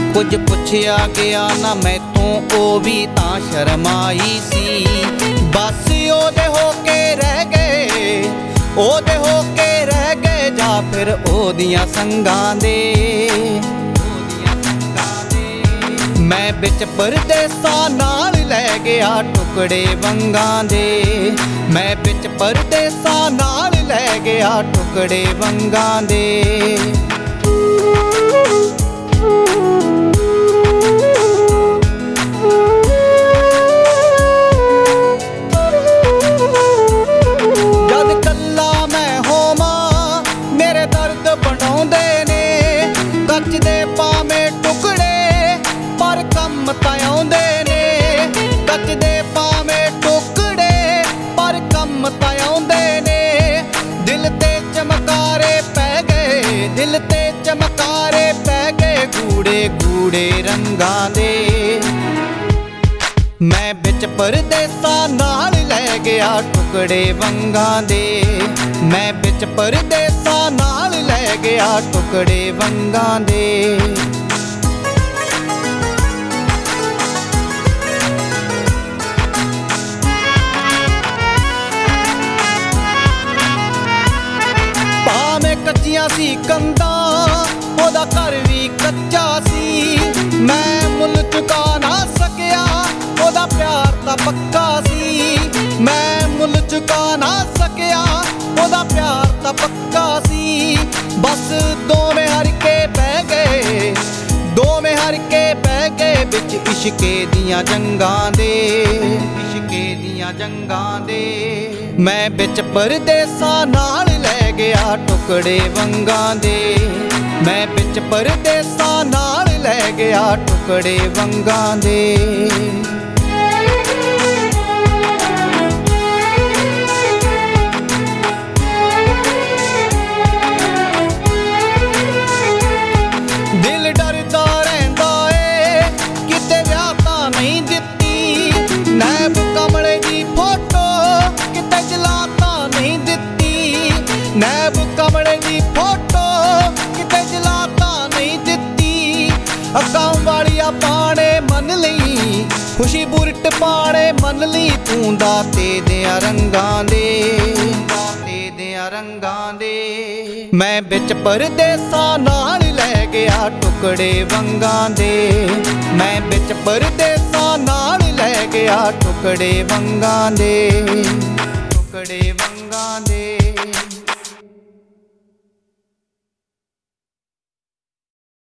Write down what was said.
ਕੁਝ ਪੁੱਛਿਆ ਗਿਆ ਨਾ ਮੈਥੋਂ, ਉਹ ਵੀ ਤਾਂ ਸ਼ਰਮਾਈ ਸੀ। ਬਸ ਉਹਦੇ ਹੋ ਕੇ ਰਹਿ ਗਏ, ਉਹਦੇ ਹੋ ਕੇ ਰਹਿ ਗਏ, ਜਾਂ ਫਿਰ ਉਹਦੀਆਂ ਸੰਗਾਂ ਦੇ। ਮੈਂ ਵਿੱਚ ਪਰਦੇਸਾਂ ਨਾਲ ਲੈ ਗਿਆ ਟੁਕੜੇ ਵੰਗਾਂ ਦੇ। ਮੈਂ ਵਿੱਚ ਪਰਦੇਸਾਂ ਨਾਲ ਲੈ ਗਿਆ ਟੁਕੜੇ ਵੰਗਾਂ ਦੇ। ਜਦ ਕੱਲਾ ਮੈਂ ਹੋਵਾਂ ਮੇਰੇ ਦਰਦ ਬਣਾਉਂਦੇ ਨੇ, ਕੱਚਦੇ ਭਾਵੇਂ ਟੁਕੜੇ ਪਰ ਕੰਮ ਤਾਂ ਆਉਂਦੇ ਨੇ। ਕੱਚਦੇ ਭਾਵੇਂ ਟੁਕੜੇ ਪਰ ਕੰਮ ਤਾਂ ਆਉਂਦੇ ਨੇ। ਦਿਲ ਤੇ ਚਮਕਾਰੇ ਪੈ ਗਏ, ਦਿਲ ਤੇ ਚਮਕਾਰੇ ਪੈ ਗਏ, ਗੂੜੇ ਗੂੜੇ ਰੰਗਾਂ ਦੇ। ਮੈਂ ਵਿੱਚ ਪਰਦੇਸਾਂ ਨਾਲ ਲੈ ਗਿਆ ਟੁਕੜੇ ਵੰਗਾਂ ਦੇ। ਮੈਂ ਵਿੱਚ ਪਰਦੇਸਾਂ ਨਾਲ ਲੈ ਗਿਆ ਟੁਕੜੇ ਵੰਗਾਂ ਦੇ। ਭਾਵੇਂ ਕੱਚੀਆਂ ਸੀ ਕੰਧਾਂ, ਉਹਦਾ ਘਰ ਵੀ ਕੱਚਾ ਸੀ। ਮੈਂ ਮੁੱਲ ਚੁਕਾ ਨਾ ਸਕਿਆ, ਉਹਦਾ ਪਿਆਰ ਤਾਂ ਪੱਕਾ ਸੀ। ਮੈਂ ਮੁੱਲ ਚੁਕਾ ਨਾ ਸਕਿਆ, ਉਹਦਾ ਪਿਆਰ ਤਾਂ ਪੱਕਾ ਸੀ। ਬਸ ਦੋਵੇਂ ਹਰ ਕੇ ਬਹਿ ਗਏ, ਦੋਵੇਂ ਹਰ ਕੇ ਬਹਿ ਗਏ, ਵਿੱਚ ਇਸ਼ਕੇ ਦੀਆਂ ਜੰਗਾਂ ਦੇ, ਇਸ਼ਕੇ ਦੀਆਂ ਜੰਗਾਂ ਦੇ। ਮੈਂ ਵਿੱਚ ਪਰਦੇਸਾਂ ਨਾਲ ਲੈ ਗਿਆ ਟੁਕੜੇ ਵੰਗਾਂ ਦੇ। ਮੈਂ ਵਿੱਚ ਪਰਦੇਸਾਂ ਨਾਲ ਲੈ ਗਿਆ ਟੁਕੜੇ ਵੰਗਾਂ ਦੇ। ਦਿਲ ਡਰਦਾ ਰਹਿੰਦਾ ਏ, ਕਿਤੇ ਵਿਆਹ ਤਾਂ ਨਹੀਂ ਦਿੱਤੀ। ਨੈਬ ਕਮਲੇ ਦੀ ਫੋਟੋ ਕਿਤੇ ਜਲਾ ਤਾਂ ਨਹੀਂ ਦਿੱਤੀ। ਨੈਬ ਕਮਲੇ ਦੀ ਫੋਟੋ ਕਿਤੇ ਜਲਾ ਤਾਂ ਨਹੀਂ ਦਿੱਤੀ। ਅੱਖਾਂ ਵਾਲੀਆਂ ਪਾਣੇ ਮੰਨ ਲਈ, ਖੁਸ਼ੀ ਬੁਰਟ ਪਾਣੇ ਮੰਨ ਲਈ, ਤੂੰ ਦਾਤੇ ਦਿਆਂ ਰੰਗਾਂ ਦੇ, ਦਾਤੇ ਦਿਆਂ ਰੰਗਾਂ ਦੇ। ਮੈਂ ਵਿੱਚ ਪਰਦੇਸਾਂ ਨਾਲ ਲੈ ਗਿਆ ਟੁਕੜੇ ਵੰਗਾਂ ਦੇ। ਮੈਂ ਵਿੱਚ ਪਰਦੇਸਾਂ ਨਾਲ ਲੈ ਗਿਆ ਟੁਕੜੇ ਵੰਗਾਂ ਦੇ, ਟੁਕੜੇ ਵੰਗਾਂ ਦੇ।